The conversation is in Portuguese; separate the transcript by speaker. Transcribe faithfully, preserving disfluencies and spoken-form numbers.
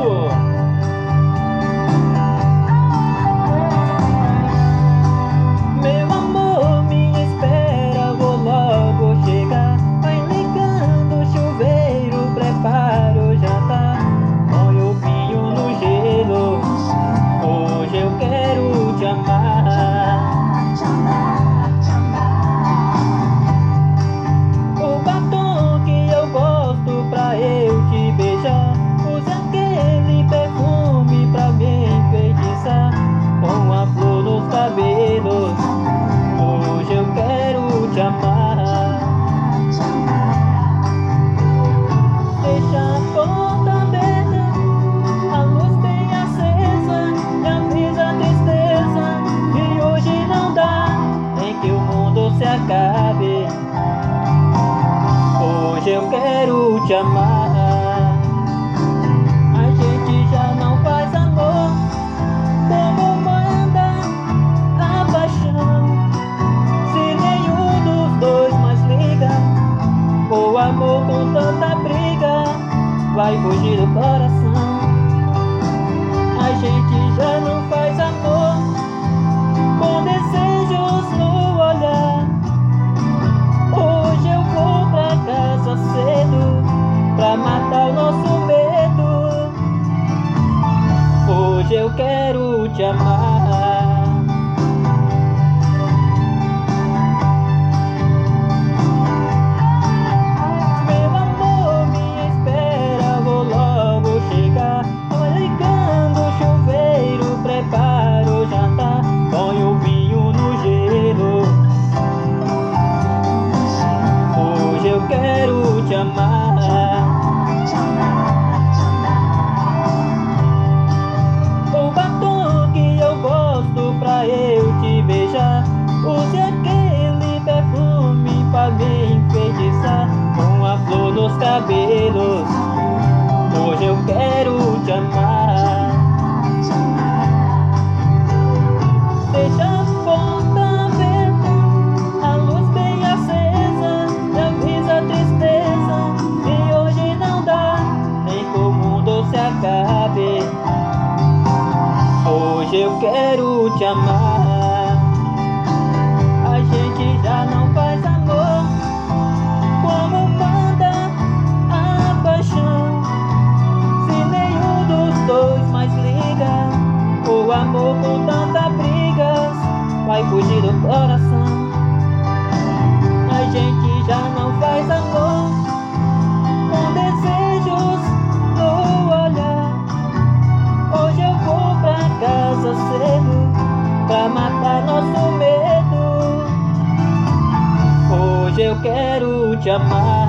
Speaker 1: Meu amor, me espera, vou logo chegar. Vai ligando o chuveiro, prepara o jantar. Põe o vinho no gelo, hoje eu quero te amar. O batom que eu gosto pra eu te beijar, use aquele perfume pra me enfeitiçar. Com a flor nos cabelos, hoje eu quero te amar. Deixa a porta aberta, a luz bem acesa, me avisa a tristeza, e hoje não dá nem que o mundo se acabe. Hoje eu quero te amar. A gente já não faz amor como manda a paixão. Se nenhum dos dois mais liga, o amor com tanta briga vai fugir do coração. A gente já não faz amor com desejos no olhar. Hoje eu vou pra casa cedo pra matar o nosso medo. Hoje eu quero te amar. Meu amor, me espera, vou logo chegar. Vai ligando o chuveiro, prepara o jantar. Põe o vinho no gelo, hoje eu quero te amar. O batom que eu gosto pra eu te beijar, use aquele perfume pra me enfeitiçar. Com a flor nos cabelos, hoje eu quero te amar. Deixa a porta aberta, a luz bem acesa, me avisa a tristeza, e hoje não dá nem que o mundo se acabe. Hoje eu quero te amar. A gente já não faz amor como manda a paixão. Se nenhum dos dois mais liga, o amor com tanta brigas vai fugir do coração. A gente já não faz amor com desejos no olhar. Hoje eu vou pra casa cedo pra matar nosso medo. Hoje eu quero te amar.